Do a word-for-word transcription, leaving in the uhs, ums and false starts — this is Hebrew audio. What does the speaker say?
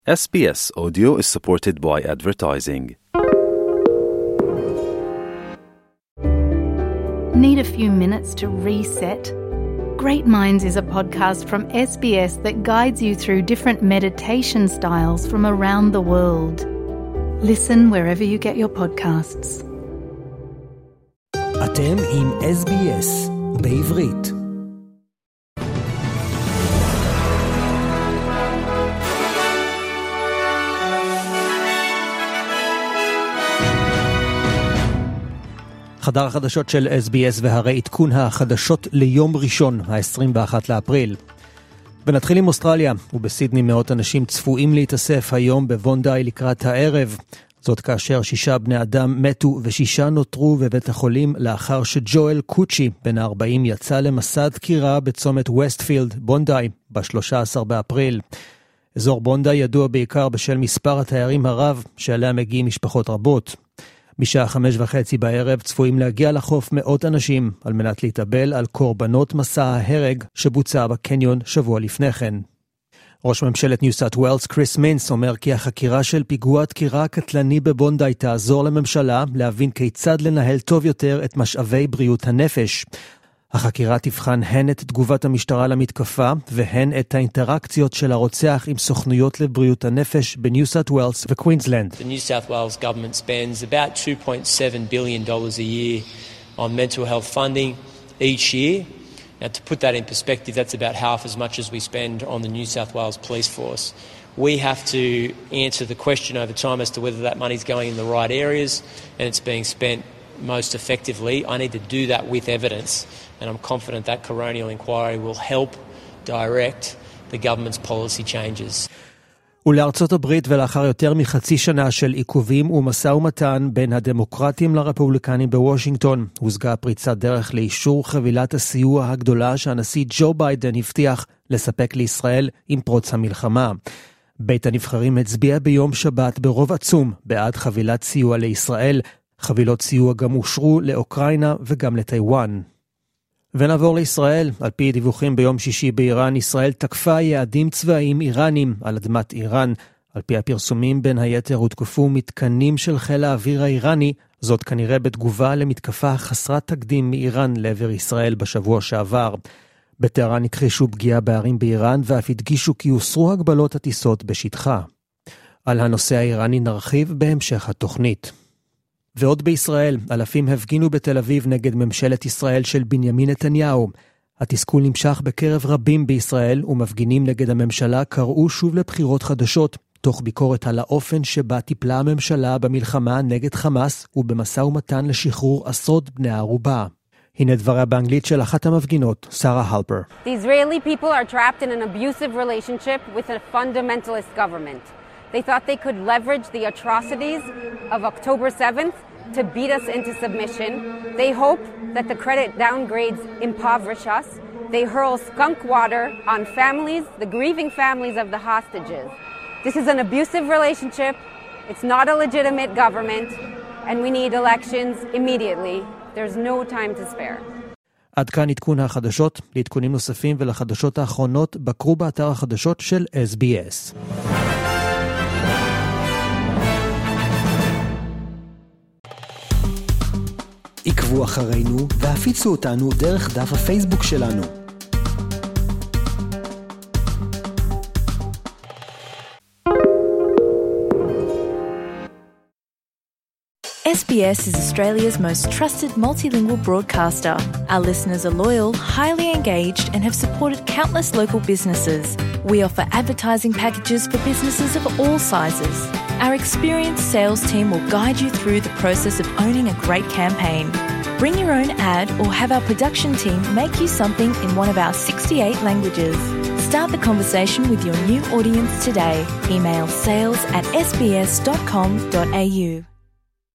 S B S Audio is supported by advertising. Need a few minutes to reset? Great Minds is a podcast from S B S that guides you through different meditation styles from around the world. Listen wherever you get your podcasts. אתם עם S B S בעברית. חדר החדשות של S B S והרי עדכון החדשות ליום ראשון, ה-עשרים ואחד לאפריל. ונתחיל עם אוסטרליה, ובסידני מאות אנשים צפויים להתאסף היום בבונדאי לקראת הערב. זאת כאשר שישה בני אדם מתו ושישה נותרו בבית החולים לאחר שג'ואל קוצ'י בן ארבעים יצא למסע דקירה בצומת ווסטפילד, בונדאי, ב-שלושה עשר באפריל. אזור בונדאי ידוע בעיקר בשל מספר התיירים הרב שעליה מגיעים משפחות רבות. בשעה חמש וחצי בערב צפויים להגיע לחוף מאות אנשים על מנת להתאבל על קורבנות מסע ההרג שבוצע בקניון שבוע לפני כן. ראש ממשלת ניו סאות' ווילס קריס מינס אומר כי החקירה של פיגוע דקירה קטלני בבונדאי תעזור לממשלה להבין כיצד לנהל טוב יותר את משאבי בריאות הנפש. החקירה תבחן הן את תגובת המשטרה למתקפה והן את האינטראקציות של הרוצח עם סוכנויות לבריאות הנפש בניו סאות' ווילס וקווינסלנד. The New South Wales government spends about two point seven billion dollars a year on mental health funding each year. Now to put that in perspective, that's about half as much as we spend on the New South Wales police force. We have to answer the question over time as to whether that money's going in the right areas and it's being spent most effectively. I need to do that with evidence. And I'm confident that coronial inquiry will help direct the government's policy changes. ולארצות הברית ולאחר יותר מחצי שנה של עיכובים ומשא ומתן בין הדמוקרטים לרפובליקנים בוושינגטון, הושגה פריצת דרך לאישור חבילת הסיוע הגדולה שהנשיא ג'ו ביידן הבטיח לספק לישראל עם פרוץ המלחמה. בית הנבחרים הצביע ביום שבת ברוב עצום בעד חבילת סיוע לישראל. חבילות סיוע גם אושרו לאוקראינה וגם לטיואן. ונעבור לישראל. על פי דיווחים ביום שישי באיראן, ישראל תקפה יעדים צבאיים איראנים על אדמת איראן. על פי הפרסומים בין היתר הותקפו מתקנים של חיל האוויר האיראני, זאת כנראה בתגובה למתקפה חסרת תקדים מאיראן לעבר ישראל בשבוע שעבר. בטהרן הכחישו פגיעה בערים באיראן ואף הדגישו כי הוסרו הגבלות הטיסות בשטחה. על הנושא האיראני נרחיב בהמשך התוכנית. ועוד בישראל, אלפים הפגינו בתל אביב נגד ממשלת ישראל של בנימין נתניהו. התסכול נמשך בקרב רבים בישראל, ומפגינים נגד הממשלה קראו שוב לבחירות חדשות, תוך ביקורת על האופן שבה טיפלה הממשלה במלחמה נגד חמאס ובמשא ומתן לשחרור עשרות בני הערובה. הנה דבריה באנגלית של אחת המפגינות, שרה הלפר. The Israeli people are trapped in an abusive relationship with a fundamentalist government. They thought they could leverage the atrocities of October seventh to beat us into submission. They hope that the credit downgrades impoverish us. They hurl skunk water on families, the grieving families of the hostages. This is an abusive relationship. It's not a legitimate government, and we need elections immediately. There's no time to spare. עד כאן עדכון החדשות. לעדכונים נוספים ולחדשות האחרונות בקרו באתר החדשות של S B S. עקבו אחרינו והפיצו אותנו דרך דף הפייסבוק שלנו. S B S is Australia's most trusted multilingual broadcaster. Our listeners are loyal, highly engaged, and have supported countless local businesses. We offer advertising packages for businesses of all sizes. Our experienced sales team will guide you through the process of owning a great campaign. Bring your own ad or have our production team make you something in one of our sixty-eight languages. Start the conversation with your new audience today. Email sales at s b s dot com dot a u.